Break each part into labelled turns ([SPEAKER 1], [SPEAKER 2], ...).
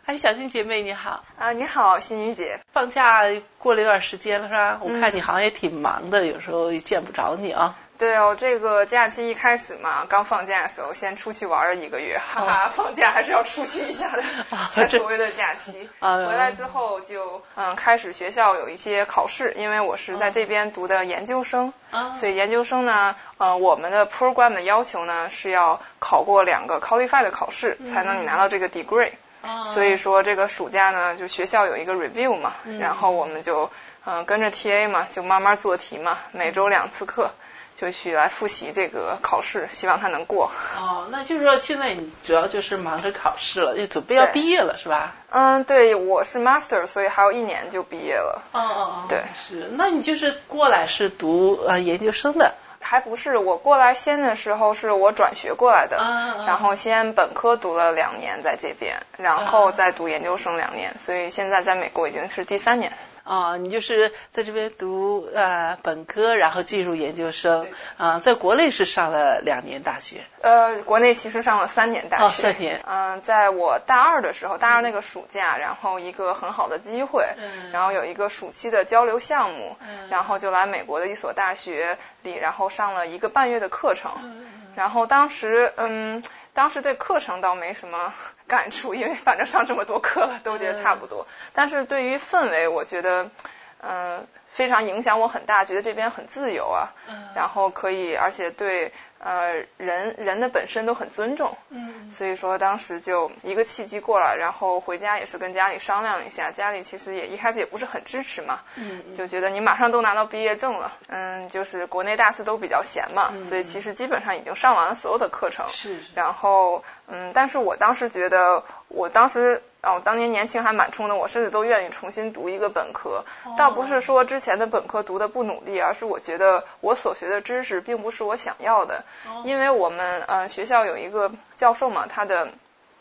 [SPEAKER 1] 哎，小新姐妹你好
[SPEAKER 2] 啊，你好，心雨姐。
[SPEAKER 1] 放假过了一段时间了是吧？我看你好像也挺忙的，有时候也见不着你啊。
[SPEAKER 2] 对哦，这个假期一开始嘛，刚放假的时候先出去玩了1个月，哈哈，放假还是要出去一下的，才所谓的假期。回来之后就开始学校有一些考试，因为我是在这边读的研究生，所以研究生呢，我们的 program 的要求呢是要考过2个 qualified 的考试，才能你拿到这个 degree。所以说这个暑假呢，就学校有一个 review 嘛，然后我们就跟着 TA 嘛，就慢慢做题嘛，每周2次课。就去来复习这个考试，希望他能过。
[SPEAKER 1] 哦，那就是说现在你主要就是忙着考试了，就准备要毕业了是吧？
[SPEAKER 2] 对，我是 master， 所以还有1年就毕业了。对，
[SPEAKER 1] 是。那你就是过来是读研究生的？
[SPEAKER 2] 还不是，我过来先的时候是我转学过来的，然后先本科读了2年在这边，然后再读研究生2年，所以现在在美国已经是第3年。
[SPEAKER 1] 你就是在这边读本科，然后进入研究生在国内是上了2年大学。
[SPEAKER 2] 国内其实上了3年大学。
[SPEAKER 1] 3年。
[SPEAKER 2] 在我大2的时候，大2那个暑假，然后一个很好的机会，然后有一个暑期的交流项目，然后就来美国的一所大学里，然后上了1个半月的课程，然后当时对课程倒没什么感触，因为反正上这么多课了，都觉得差不多。但是对于氛围，我觉得非常影响我很大，觉得这边很自由啊，然后可以，而且对人的本身都很尊重，所以说当时就一个契机过来，然后回家也是跟家里商量一下，家里其实也一开始也不是很支持嘛，就觉得你马上都拿到毕业证了，就是国内大四都比较闲嘛，所以其实基本上已经上完了所有的课程，然后但是我当时觉得我当年年轻还蛮冲的，我甚至都愿意重新读一个本科，倒不是说之前的本科读的不努力，而是我觉得我所学的知识并不是我想要的，因为我们学校有一个教授嘛，他的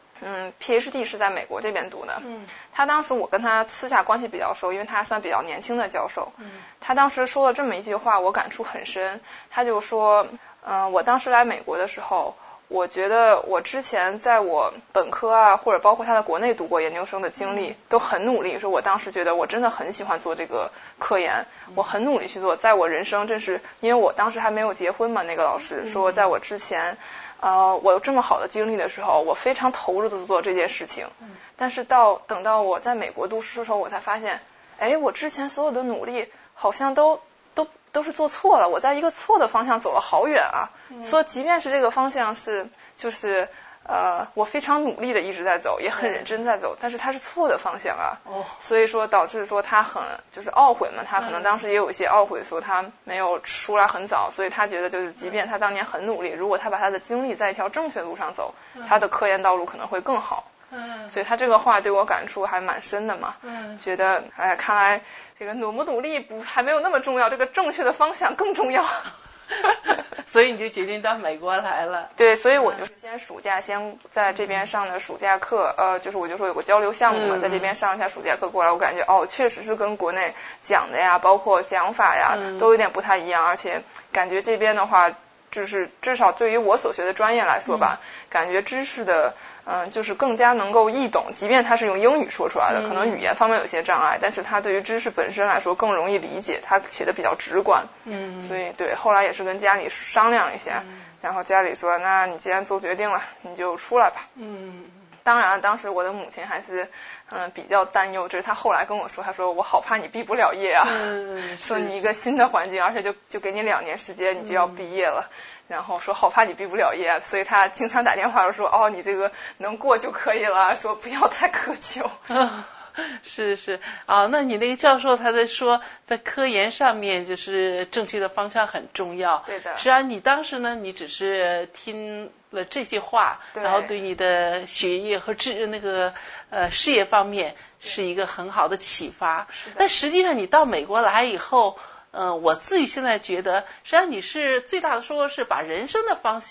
[SPEAKER 2] PhD 是在美国这边读的，他当时我跟他私下关系比较熟，因为他还算比较年轻的教授，他当时说了这么一句话，我感触很深，他就说我当时来美国的时候，我觉得我之前在我本科啊，或者包括他在国内读过研究生的经历都很努力，说我当时觉得我真的很喜欢做这个科研，我很努力去做，在我人生真是因为我当时还没有结婚嘛，那个老师说在我之前我有这么好的经历的时候，我非常投入的做这件事情，但是等到我在美国读书的时候，我才发现我之前所有的努力好像都是做错了，我在一个错的方向走了好远啊，所以即便是这个方向是就是我非常努力的一直在走，也很认真在走，但是它是错的方向啊，所以说导致说他很就是懊悔嘛，他可能当时也有一些懊悔，说他没有出来很早，所以他觉得就是即便他当年很努力，如果他把他的精力在一条正确路上走，他的科研道路可能会更好，所以他这个话对我感触还蛮深的嘛，觉得看来这个努不努力还没有那么重要，这个正确的方向更重要。
[SPEAKER 1] 所以你就决定到美国来了。
[SPEAKER 2] 对，所以我就是暑假先在这边上的暑假课，就是我就说有个交流项目嘛，在这边上一下暑假课过来，我感觉确实是跟国内讲的呀，包括讲法呀，都有点不太一样，而且感觉这边的话，就是至少对于我所学的专业来说吧，感觉知识的就是更加能够易懂，即便他是用英语说出来的，可能语言方面有些障碍，但是他对于知识本身来说更容易理解，他写的比较直观，所以对，后来也是跟家里商量一下，然后家里说，那你既然做决定了，你就出来吧。当然当时我的母亲还是比较担忧，这是他后来跟我说，他说我好怕你毕不了业啊，说你一个新的环境，而且就给你2年时间你就要毕业了，然后说好怕你毕不了业，所以他经常打电话说你这个能过就可以了，说不要太苛求。
[SPEAKER 1] 是那你那个教授他在说在科研上面就是正确的方向很重要。
[SPEAKER 2] 对的。实
[SPEAKER 1] 际上你当时呢，你只是听了这些话，然后对你的学业和事业方面是一个很好的启发。但实际上你到美国来以后，我自己现在觉得，实际上你是最大的收获是把人生的方向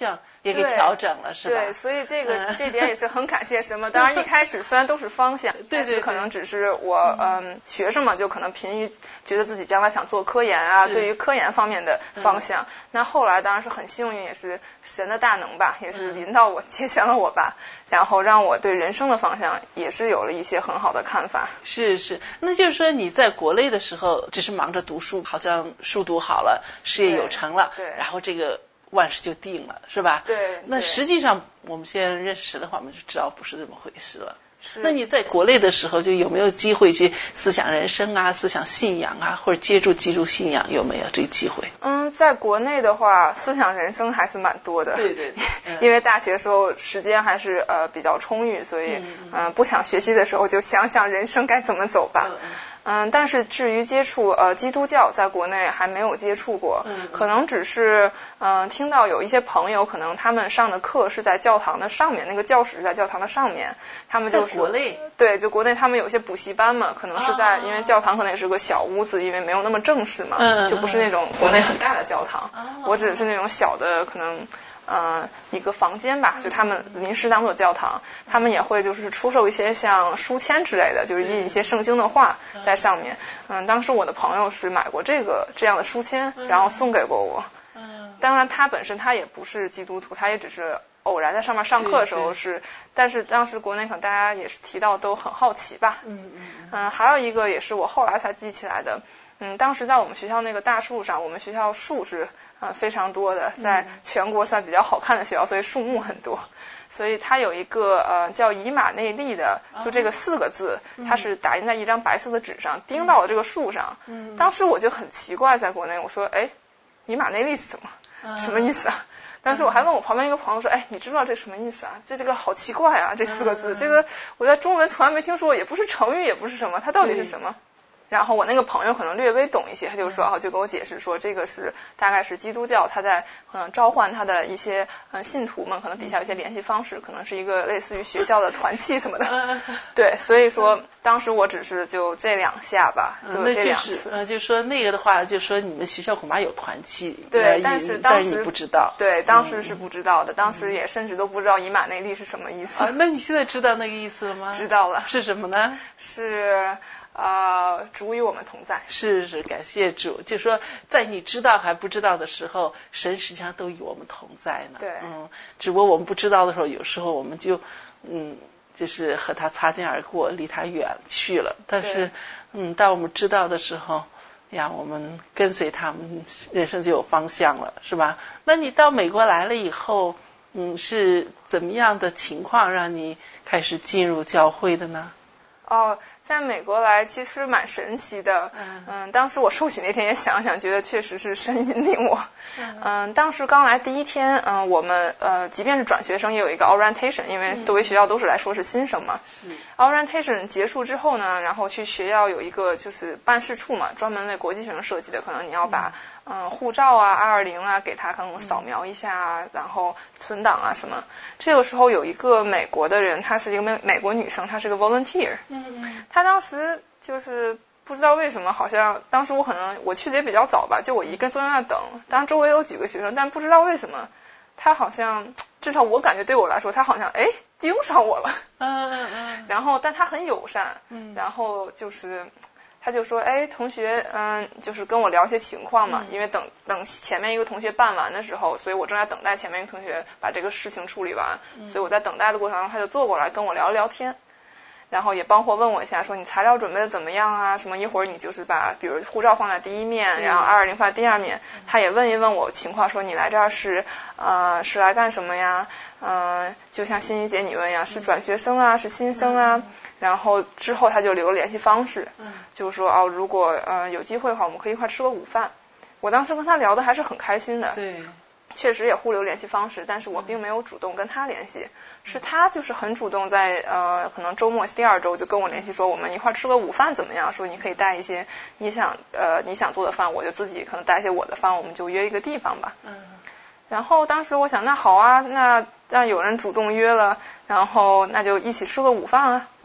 [SPEAKER 1] 也给调整了，是吧？
[SPEAKER 2] 对，所以这点也是很感谢什么。当然一开始虽然都是方向，
[SPEAKER 1] 对，
[SPEAKER 2] 可能只是我学生嘛，就可能贫于觉得自己将来想做科研啊，对于科研方面的方向。那后来当然是很幸运，也是神的大能吧，也是临到我接选了我吧，然后让我对人生的方向也是有了一些很好的看法。
[SPEAKER 1] 是，那就是说你在国内的时候只是忙着读书，好像书读好了，事业有成了，
[SPEAKER 2] 对，
[SPEAKER 1] 然后这个万事就定了，是吧？
[SPEAKER 2] 对。
[SPEAKER 1] 那实际上我们现在认识的话，我们就知道不是这么回事了。
[SPEAKER 2] 是。
[SPEAKER 1] 那你在国内的时候，就有没有机会去思想人生啊、思想信仰啊，或者接触基督信仰，有没有这个机会？
[SPEAKER 2] 在国内的话，思想人生还是蛮多的。
[SPEAKER 1] 对。
[SPEAKER 2] 因为大学时候时间还是比较充裕，所以不想学习的时候就想想人生该怎么走吧。但是至于接触基督教，在国内还没有接触过，可能只是听到有一些朋友，可能他们上的课是在教堂的上面，那个教室是在教堂的上面，他们就是
[SPEAKER 1] 在国内，
[SPEAKER 2] 对，就国内他们有些补习班嘛，可能是在因为教堂可能也是个小屋子，因为没有那么正式嘛，就不是那种国内很大的教堂，我只是那种小的可能。一个房间吧，就他们临时当做教堂，他们也会就是出售一些像书签之类的，就是印一些圣经的话在上面。当时我的朋友是买过这样的书签，然后送给过我。当然他本身他也不是基督徒，他也只是偶然在上面上课的时候是，但是当时国内可能大家也是提到都很好奇吧。还有一个也是我后来才记起来的。当时在我们学校那个大树上，我们学校树是非常多的，在全国算比较好看的学校，所以树木很多。所以它有一个叫以马内利的，就这个4个字，它是打印在一张白色的纸上，钉到了这个树上。当时我就很奇怪，在国内我说，以马内利是什么意思啊？当时我还问我旁边一个朋友说，你知不知道这什么意思啊？这个好奇怪啊，这4个字，这个我在中文从来没听说过，也不是成语，也不是什么，它到底是什么？然后我那个朋友可能略微懂一些，他就说就给我解释说这个是大概是基督教他在召唤他的一些信徒们，可能底下有些联系方式，可能是一个类似于学校的团契什么的。对，所以说当时我只是就这2下吧，就这2次。
[SPEAKER 1] 就说那个的话，就说你们学校恐怕有团契，
[SPEAKER 2] 对，但是当时
[SPEAKER 1] 你不知道。
[SPEAKER 2] 对，当时是不知道的，当时也甚至都不知道以马内利是什么意思。
[SPEAKER 1] 那你现在知道那个意思了吗？
[SPEAKER 2] 知道了。
[SPEAKER 1] 是什么呢？
[SPEAKER 2] 是主与我们同在。
[SPEAKER 1] 是，感谢主。就说在你知道还不知道的时候，神实际上都与我们同在呢。
[SPEAKER 2] 对，
[SPEAKER 1] 只不过我们不知道的时候，有时候我们就就是和他擦肩而过，离他远去了。但是当我们知道的时候呀，我们跟随他们，人生就有方向了，是吧？那你到美国来了以后，是怎么样的情况让你开始进入教会的呢？
[SPEAKER 2] 在美国来其实蛮神奇的。当时我受洗那天也想想，觉得确实是神引领我。当时刚来第一天，我们即便是转学生也有一个 orientation， 因为作为学校都是来说是新生嘛。orientation 结束之后呢，然后去学校有一个就是办事处嘛，专门为国际学生设计的，可能你要把护照啊、220啊给他可能扫描一下，然后存档啊什么。这个时候有一个美国的人，她是一个美国女生，她是个 volunteer。她当时就是不知道为什么，好像当时我去的也比较早吧，就我一个人坐在那等，当然周围有几个学生，但不知道为什么她好像，至少我感觉对我来说，她好像盯上我了。然后但她很友善，然后就是他就说同学就是跟我聊一些情况嘛，因为等前面一个同学办完的时候，所以我正在等待前面一个同学把这个事情处理完，所以我在等待的过程中他就坐过来跟我聊一聊天，然后也包括问我一下说你材料准备的怎么样啊，什么一会儿你就是把比如护照放在第一面，然后220放在第2面，他也问一问我情况，说你来这儿是来干什么呀，就像欣怡姐你问呀，是转学生啊，是新生啊，然后之后他就留了联系方式，就是说如果有机会的话，我们可以一块吃个午饭。我当时跟他聊的还是很开心的，
[SPEAKER 1] 对，
[SPEAKER 2] 确实也互留联系方式，但是我并没有主动跟他联系，是他就是很主动在可能周末第2周就跟我联系说我们一块吃个午饭怎么样，说你可以带一些你想做的饭，我就自己可能带一些我的饭，我们就约一个地方吧。然后当时我想那好啊，那有人主动约了，然后那就一起吃个午饭啊。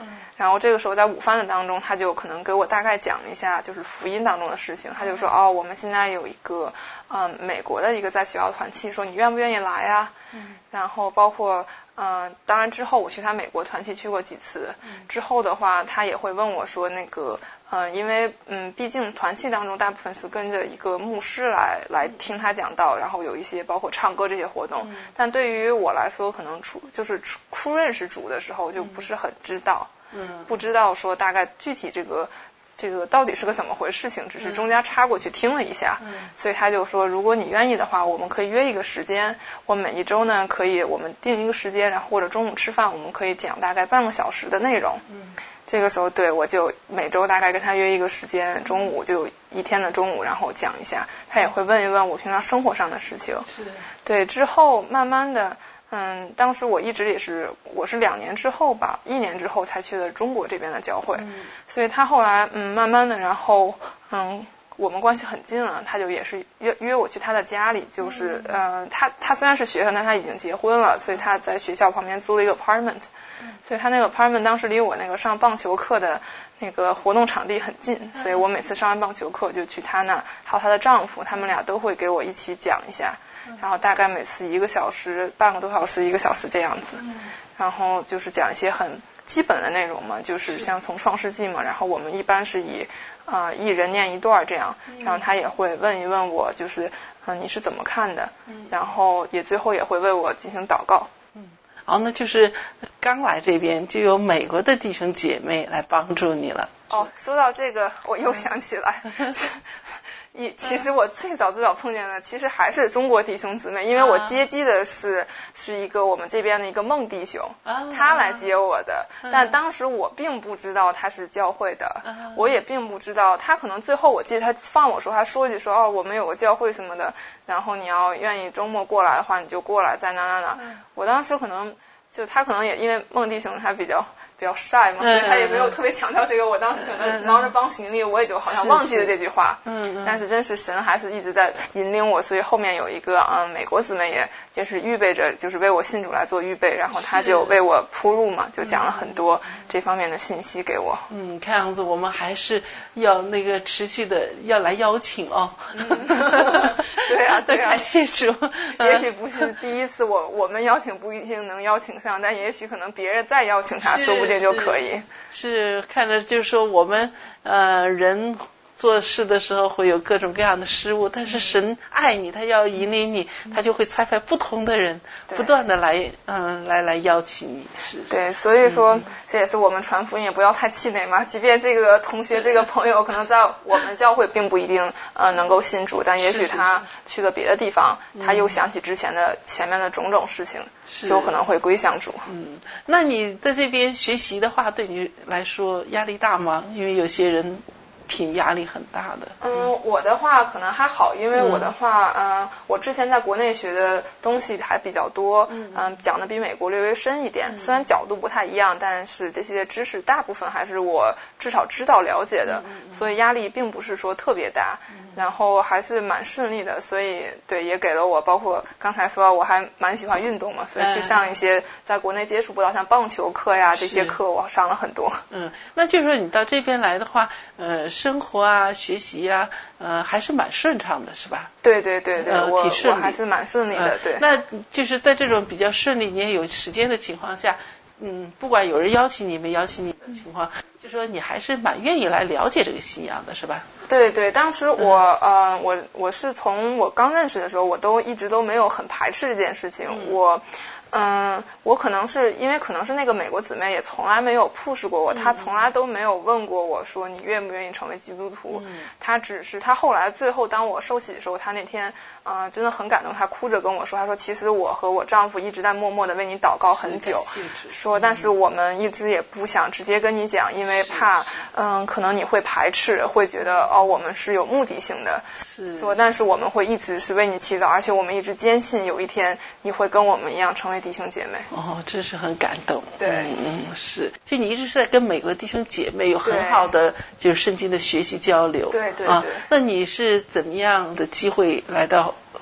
[SPEAKER 2] 然后这个时候在午饭的当中，他就可能给我大概讲一下就是福音当中的事情，他就说我们现在有一个美国的一个在学校的团契，说你愿不愿意来呀？然后包括当然之后我去他美国团契去过几次，之后的话他也会问我说那个因为毕竟团契当中大部分是跟着一个牧师来听他讲道，然后有一些包括唱歌这些活动，但对于我来说可能初认识主的时候就不是很知道，不知道说大概具体这个到底是个怎么回事情，只是中间插过去听了一下，所以他就说如果你愿意的话，我们可以约一个时间，我每一周呢可以我们定一个时间，然后或者中午吃饭我们可以讲大概半个小时的内容。这个时候对我就每周大概跟他约一个时间，中午就一天的中午，然后讲一下，他也会问一问我平常生活上的事情。对，之后慢慢的当时我一直我是2年之后吧，1年之后才去了中国这边的教会，所以他后来慢慢的，然后我们关系很近了，他就也是约我去他的家里，就是他虽然是学生，但他已经结婚了，所以他在学校旁边租了一个 apartment，所以他那个 apartment 当时离我那个上棒球课的那个活动场地很近，所以我每次上完棒球课就去他那，还有他的丈夫，他们俩都会给我一起讲一下，然后大概每次1个小时，半个多小时1个小时这样子，然后就是讲一些很基本的内容嘛，就是像从创世纪嘛，然后我们一般是以一人念一段这样，然后他也会问一问我就是你是怎么看的，然后也最后也会为我进行祷告。
[SPEAKER 1] 那就是刚来这边就有美国的弟兄姐妹来帮助你了。
[SPEAKER 2] 说到这个我又想起来其实我最早碰见的其实还是中国弟兄姊妹，因为我接机的是一个我们这边的一个孟弟兄，他来接我的，但当时我并不知道他是教会的，我也并不知道他，可能最后我记得他放我说，他说句说我们有个教会什么的，然后你要愿意周末过来的话你就过来在哪，我当时可能就他可能也因为孟弟兄他比较晒嘛，所以他也没有特别强调这个，我当时可能忙着帮行李，我也就好像忘记了这句话。但是真是神还是一直在引领我，所以后面有一个美国姊妹也是预备着，就是为我信主来做预备，然后他就为我铺路嘛，就讲了很多这方面的信息给我。
[SPEAKER 1] 看样子我们还是要那个持续的要来邀请
[SPEAKER 2] 对啊，
[SPEAKER 1] 感谢主。
[SPEAKER 2] 也许不是第一次我们邀请不一定能邀请上，但也许可能别人再邀请他，说不定就可以。
[SPEAKER 1] 是看着就是说我们人做事的时候会有各种各样的失误，但是神爱你，他要引领你，他就会差派不同的人不断的来邀请你。
[SPEAKER 2] 对，所以说这也是我们传福音也不要太气馁嘛，即便这个同学这个朋友可能在我们教会并不一定能够信主，但也许他去了别的地方，他又想起前面的种种事情，就可能会归向主。
[SPEAKER 1] 那你在这边学习的话对你来说压力大吗？因为有些人挺压力很大的。
[SPEAKER 2] 我的话可能还好，因为我的话我之前在国内学的东西还比较多，讲的比美国略微深一点，虽然角度不太一样，但是这些知识大部分还是我至少知道了解的，所以压力并不是说特别大，然后还是蛮顺利的，所以对也给了我，包括刚才说我还蛮喜欢运动嘛，所以去上一些在国内接触不到像棒球课呀这些课我上了很多。
[SPEAKER 1] 那就是说你到这边来的话生活啊学习啊还是蛮顺畅的是吧？
[SPEAKER 2] 对，我还是蛮顺利的。对，
[SPEAKER 1] 那就是在这种比较顺利你也有时间的情况下，不管有人邀请你没邀请你的情况，就说你还是蛮愿意来了解这个信仰的是吧？
[SPEAKER 2] 对，当时我是从我刚认识的时候，我都一直都没有很排斥这件事情。我可能是因为可能是那个美国姊妹也从来没有 push 过我，她从来都没有问过我说你愿不愿意成为基督徒，她只是她后来最后当我受洗的时候，她那天真的很感动，她哭着跟我说，她说其实我和我丈夫一直在默默的为你祷告很久，说但是我们一直也不想直接跟你讲，因为怕可能你会排斥，会觉得我们是有目的性的，说但是我们会一直是为你祈祷，而且我们一直坚信有一天你会跟我们一样成为弟兄姐妹。
[SPEAKER 1] 这是很感动。
[SPEAKER 2] 对，
[SPEAKER 1] 是，就你一直是在跟美国弟兄姐妹有很好的就是圣经的学习交流。
[SPEAKER 2] 对，
[SPEAKER 1] 那你是怎么样的机会来到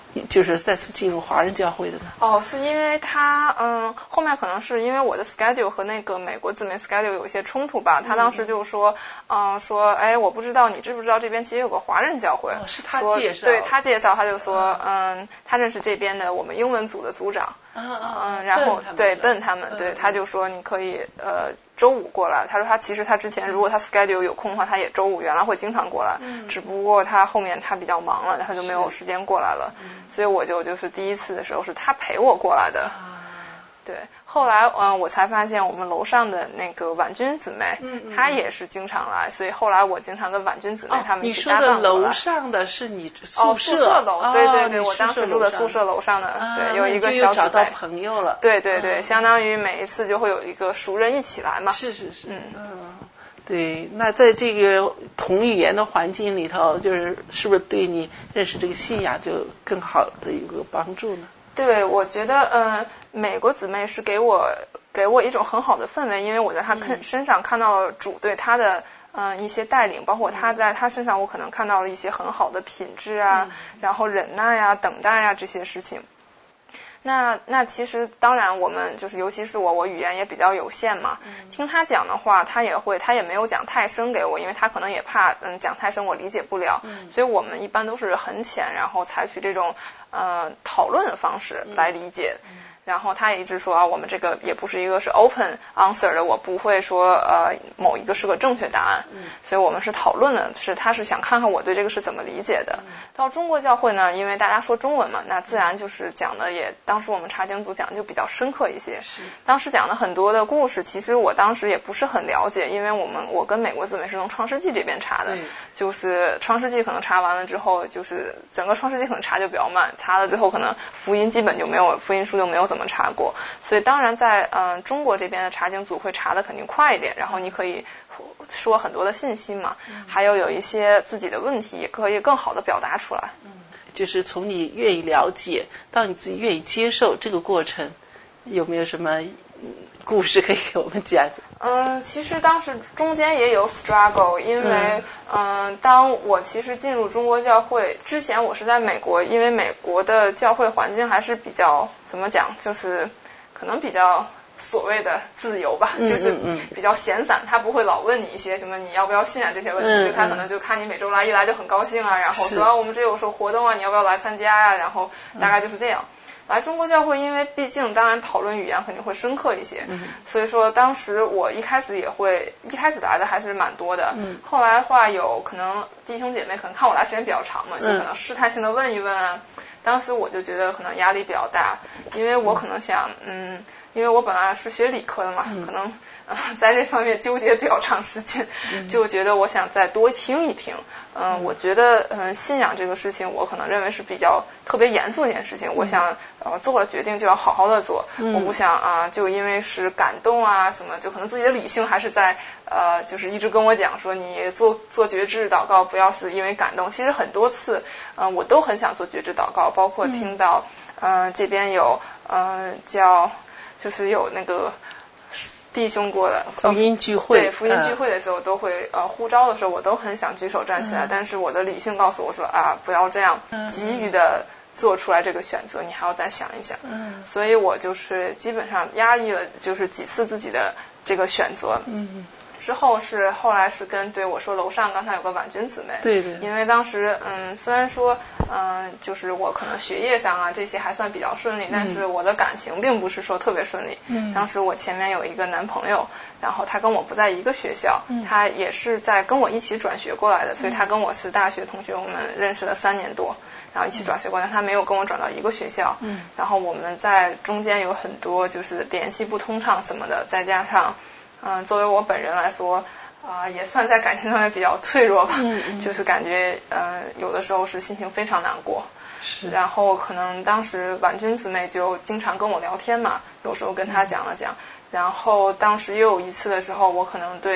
[SPEAKER 1] 就是再次进入华人教会的呢？
[SPEAKER 2] 哦，是因为他后面可能是因为我的 schedule 和那个美国姊妹 schedule 有一些冲突吧。他当时就说哎，我不知道你知不知道这边其实有个华人教会。
[SPEAKER 1] 是他介绍。
[SPEAKER 2] 对，他介绍，他就说他认识这边的我们英文组的组长。然后对Ben他们，对，他就说你可以周五过来。他说他其实他之前如果他 schedule 有空的话，他也周五原来会经常过来，只不过他后面他比较忙了，他就没有时间过来了。所以我就是第一次的时候是他陪我过来的。对，后来我才发现我们楼上的那个婉君姊妹，她也是经常来，所以后来我经常跟婉君姊妹她们一起搭档过来。
[SPEAKER 1] 你说的楼上的是你宿
[SPEAKER 2] 舍楼，对对对，我当时住的宿舍楼上的，对，有一个小姊妹。
[SPEAKER 1] 找到朋友了。
[SPEAKER 2] 对对对，相当于每一次就会有一个熟人一起来嘛。
[SPEAKER 1] 是。对，那在这个同语言的环境里头，是不是对你认识这个信仰就更好的一个帮助呢？
[SPEAKER 2] 对，我觉得美国姊妹是给我一种很好的氛围，因为我在她身上看到了主对她的一些带领，包括她在她身上我可能看到了一些很好的品质啊，然后忍耐啊、等待啊这些事情。那其实当然我们就是尤其是我语言也比较有限嘛，听他讲的话他也没有讲太深给我，因为他可能也怕讲太深我理解不了，所以我们一般都是很浅，然后采取这种讨论的方式来理解。然后他也一直说我们这个也不是一个是 open answer 的，我不会说某一个是个正确答案，所以我们是讨论的，他是想看看我对这个是怎么理解的。到中国教会呢，因为大家说中文嘛，那自然就是讲的也，当时我们查经组讲的就比较深刻一些。当时讲的很多的故事，其实我当时也不是很了解，因为我跟美国姊妹是从创世纪这边查的，就是创世纪可能查完了之后，就是整个创世纪可能查就比较慢，查了之后可能福音基本就没有，福音书就没有怎么查过，所以当然在中国这边的查经组会查的肯定快一点，然后你可以说很多的信息嘛，还有一些自己的问题也可以更好的表达出来。
[SPEAKER 1] 就是从你愿意了解到你自己愿意接受这个过程，有没有什么故事可以给我们讲讲？
[SPEAKER 2] 其实当时中间也有 struggle， 因为当我其实进入中国教会之前，我是在美国，因为美国的教会环境还是比较怎么讲，就是可能比较所谓的自由吧，就是比较闲散，他不会老问你一些什么你要不要信啊这些问题，就他可能就看你每周来一来就很高兴啊，然后说我们这有时候活动啊，你要不要来参加啊，然后大概就是这样。来中国教会，因为毕竟当然讨论语言肯定会深刻一些，所以说当时我一开始来的还是蛮多的，后来的话有可能弟兄姐妹可能看我来时间比较长嘛，就可能试探性的问一问啊，当时我就觉得可能压力比较大，因为我可能想因为我本来是学理科的嘛，可能在这方面纠结比较长时间，就觉得我想再多听一听。我觉得信仰这个事情，我可能认为是比较特别严肃一件事情。我想做了决定就要好好的做，我不想就因为是感动啊什么，就可能自己的理性还是在就是一直跟我讲说你做觉知祷告不要是因为感动。其实很多次我都很想做觉知祷告，包括听到这边有就是有那个弟兄过的
[SPEAKER 1] 福音聚会，
[SPEAKER 2] 对，福音聚会的时候都会呼召的时候，我都很想举手站起来，但是我的理性告诉我说不要这样急于的做出来这个选择，你还要再想一想。所以我就是基本上压抑了就是几次自己的这个选择。后来是跟我说楼上刚才有个婉君姊妹，
[SPEAKER 1] 对，
[SPEAKER 2] 因为当时虽然说就是我可能学业上啊这些还算比较顺利，但是我的感情并不是说特别顺利。当时我前面有一个男朋友，然后他跟我不在一个学校，他也是在跟我一起转学过来的，所以他跟我是大学同学，我们认识了3年多，然后一起转学过来，他没有跟我转到一个学校。然后我们在中间有很多就是联系不通畅什么的，再加上作为我本人来说也算在感情上面比较脆弱吧，就是感觉有的时候是心情非常难过。然后可能当时婉君姊妹就经常跟我聊天嘛，有时候跟她讲了讲，然后当时又有一次的时候，我可能对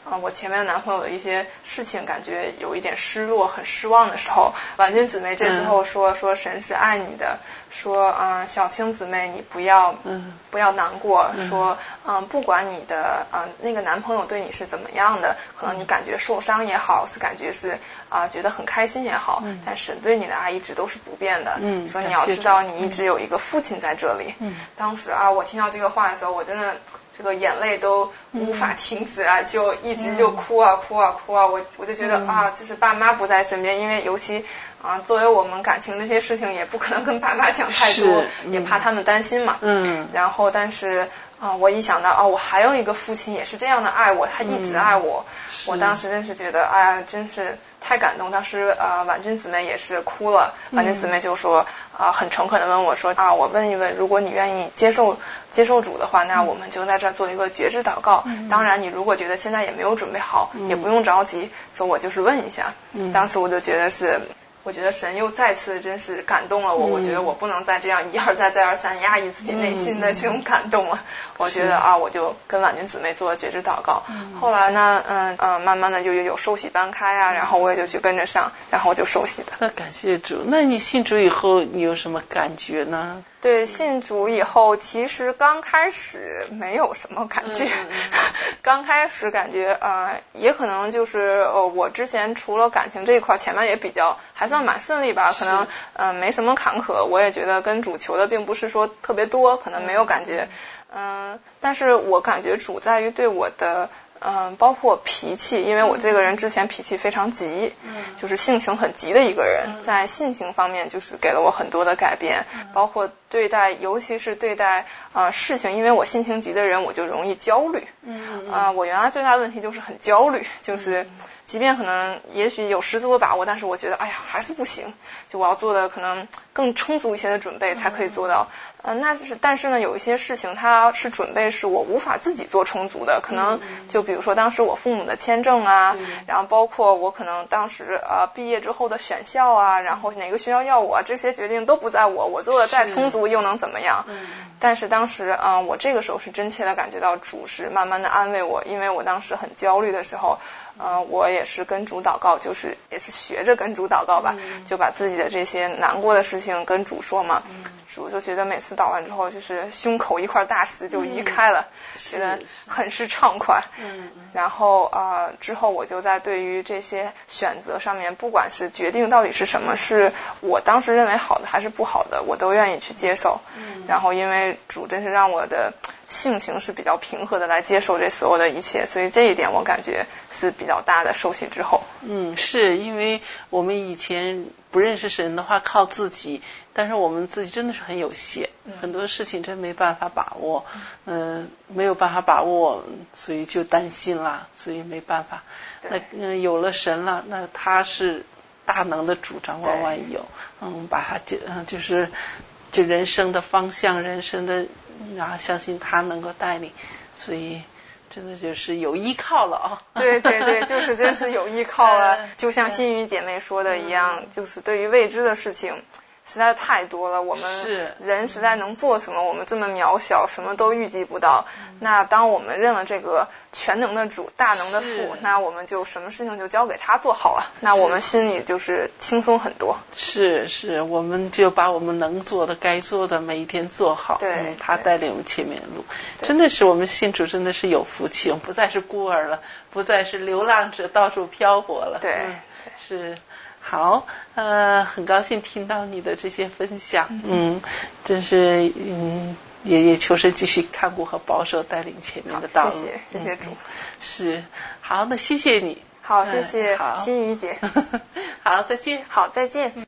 [SPEAKER 2] 我前面的男朋友的一些事情感觉有一点失落很失望的时候，婉君姊妹这时候说神是爱你的，说小青姊妹你不要难过，说不管你的那个男朋友对你是怎么样的，可能你感觉受伤也好，是感觉是觉得很开心也好，但神对你的爱一直都是不变的，所以你要知道你一直有一个父亲在这里。当时我听到这个话的时候，我真的这个眼泪都无法停止就一直就哭啊，我就觉得就是爸妈不在身边，因为尤其作为我们感情这些事情也不可能跟爸妈讲太多，也怕他们担心嘛。然后但是我一想到我还有一个父亲也是这样的爱我，他一直爱我，我当时真是觉得真是太感动。当时婉君姊妹也是哭了，婉君姊妹就说很诚恳的问我说我问一问，如果你愿意接受主的话，那我们就在这做一个觉知祷告，当然你如果觉得现在也没有准备好，也不用着急，所以我就是问一下。当时我就觉得我觉得神又再次真是感动了我，我觉得我不能再这样一而再再而三压抑自己内心的这种感动了，我觉得我就跟婉君姊妹做觉知祷告。后来呢慢慢的就有受洗班开然后我也就去跟着上，然后我就受洗的。
[SPEAKER 1] 那感谢主。那你信主以后你有什么感觉呢？
[SPEAKER 2] 对，信主以后其实刚开始没有什么感觉，刚开始感觉也可能就是我之前除了感情这一块前面也比较还算蛮顺利吧，可能没什么坎坷，我也觉得跟主求的并不是说特别多，可能没有感觉。但是我感觉主在于对我的包括脾气，因为我这个人之前脾气非常急，就是性情很急的一个人，在性情方面就是给了我很多的改变，包括对待尤其是对待事情，因为我性情急的人我就容易焦虑。我原来最大的问题就是很焦虑，就是即便可能也许有十足的把握，但是我觉得还是不行，就我要做的可能更充足一些的准备才可以做到。但是呢有一些事情它是准备是我无法自己做充足的，可能就比如说当时我父母的签证然后包括我可能当时毕业之后的选校然后哪个学校要我这些决定都不在我做的再充足又能怎么样。但是当时我这个时候是真切的感觉到主是慢慢的安慰我，因为我当时很焦虑的时候我也是跟主祷告，就是也是学着跟主祷告吧，就把自己的这些难过的事情跟主说嘛。主就觉得每次祷完之后就是胸口一块大石就移开了，觉得很是畅快。然后之后我就在对于这些选择上面，不管是决定到底是什么，是我当时认为好的还是不好的，我都愿意去接受。然后因为主真是让我的性情是比较平和的来接受这所有的一切，所以这一点我感觉是比较大的受洗之后。
[SPEAKER 1] 是因为我们以前不认识神的话靠自己，但是我们自己真的是很有限，很多事情真没办法把握，没有办法把握，所以就担心了，所以没办法。那有了神了，那他是大能的主，掌管万有，把他就是人生的方向，人生的相信他能够带领，所以真的就是有依靠了
[SPEAKER 2] 对，就是真是有依靠了。就像心语姐妹说的一样，就是对于未知的事情实在太多了，我们人实在能做什么，我们这么渺小，什么都预计不到。那当我们认了这个全能的主，大能的父，那我们就什么事情就交给他做好了，那我们心里就是轻松很多。
[SPEAKER 1] 是，我们就把我们能做的该做的每一天做好，他带领我们前面的路。真的是我们信主真的是有福气，我们不再是孤儿了，不再是流浪者到处漂泊了。是好，很高兴听到你的这些分享，真是也求神继续看顾和保守带领前面的道路。
[SPEAKER 2] 谢谢主。
[SPEAKER 1] 是，好，那谢谢你。
[SPEAKER 2] 好，谢谢心语姐。
[SPEAKER 1] 好，再见。
[SPEAKER 2] 好，再见。